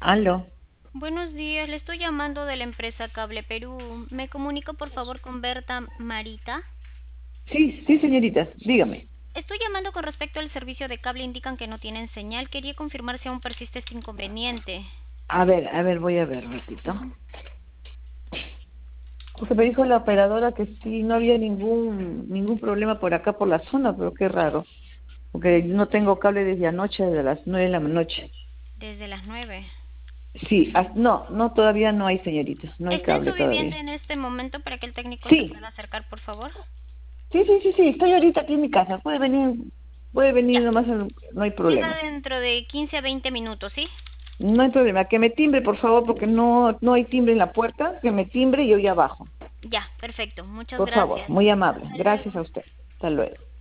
Aló. Buenos días, le estoy llamando de la empresa Cable Perú. ¿Me comunico por favor con Berta Marita? Sí, sí, señorita, dígame. Estoy llamando con respecto al servicio de cable, indican que no tienen señal. Quería confirmar si aún persiste este inconveniente. A ver, voy a ver un ratito. Ujú. Porque me dijo la operadora que sí, no había ningún problema por acá, por la zona, pero qué raro. Porque no tengo cable desde anoche, desde las 9 de la noche. Desde las 9. Sí, no, no, todavía no hay, señorita, no hay ¿Está en cable su vivienda todavía. en este momento para que el técnico se Sí, pueda acercar, por favor? sí, estoy ahorita aquí en mi casa. Puede venir Ya. nomás, no hay Llega problema. dentro de 15 a 20 minutos, ¿sí? No hay problema. Que me timbre, por favor, porque no hay timbre en la puerta. Que me timbre y yo ya bajo. Ya, perfecto. Muchas Por favor, gracias. muy amable. Hasta luego. Gracias a usted. Hasta luego.